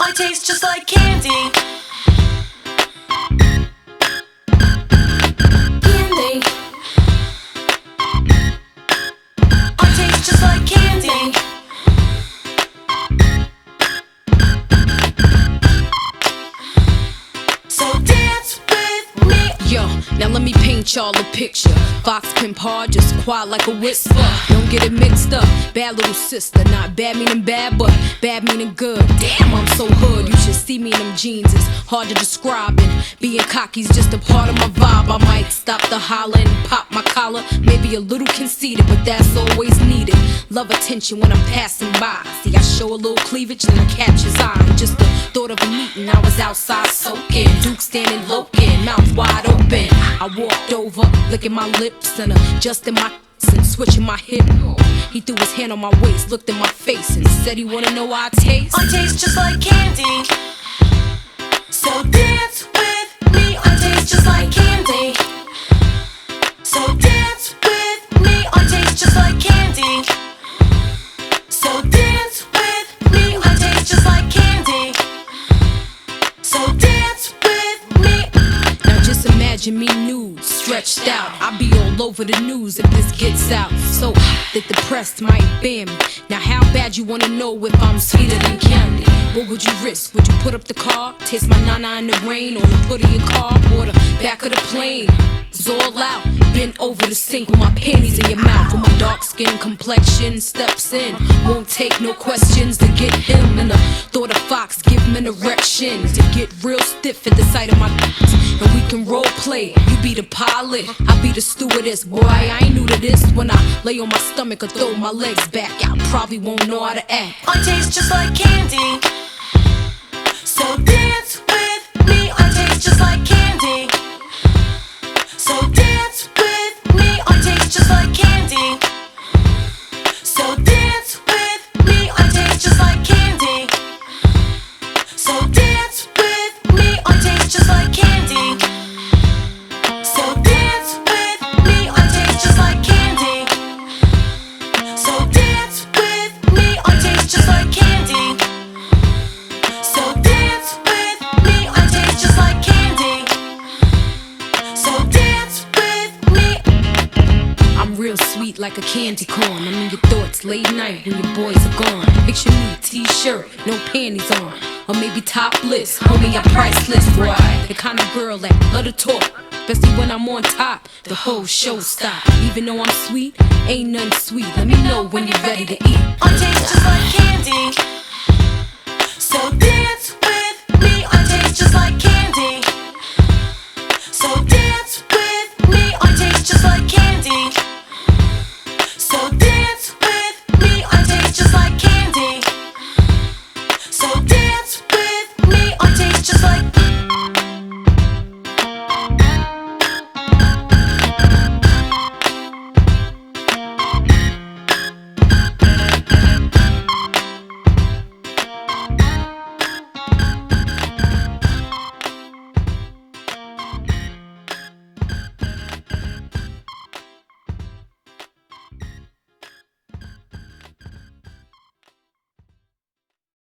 I taste just like candy. Candy. I taste just like candy. So dance with me. Yo, now let me paint y'all a picture. Fox pimp hard, just quiet like a whisper. Don't get it mixed up. Bad little sister, not bad meaning bad, but bad meaning good. Damn, I'm so hood. You should see me in them jeans. It's hard to describe, and being cocky's just a part of my vibe. I might stop the holler and pop my collar. Maybe a little conceited, but that's always needed. Love attention when I'm passing by. See, I show a little cleavage and I catch his eye. Just the thought of a meeting, I was outside soaking. Duke standing loking, mouth wide open. I walked over, licking my lips and adjusting my and switching my hip. He threw his hand on my waist, looked in my face and said he wanna know how I taste. I taste just like candy. So dance with me. I taste just like candy. So dance with me. I taste just like candy. So dance with me. I taste just like candy. So dance with me. Now just imagine me nude, stretched out. I'll be all over the news if this gets out. So that the press might ban me. Now how bad you wanna know if I'm sweeter than candy? What would you risk? Would you put up the car? Taste my nana in the rain, on the hood of your car, or the back of the plane? It's all out, bent over the sink with my panties in your mouth. With my dark skin complexion steps in. Won't take no questions to get him. And the thought of Fox give him an erection. To get real stiff at the sight of my and we can role play. You be the pilot, I be the stewardess. Boy, I ain't new to this. When I lay on my stomach or throw my legs back, I probably won't know how to act. I taste just like candy. So dance with me. I taste just like candy. So dance with me. I taste just like candy. So dance with me. I taste just like candy. So dance with me. I taste just like candy. So dance with me. I taste just like candy. So dance with me. I taste just like candy. So dance with me. I taste just like candy. So dance with me. I'm real sweet like a candy corn. I'm in your thoughts late night when your boys are gone. Picture me, t-shirt, no panties on. Or maybe topless, homie, I'm priceless, boy. The kind of girl that love to talk, especially when I'm on top. The whole show stop. Even though I'm sweet, ain't nothing sweet. Let me know when you're ready to eat. I taste just like candy. So dance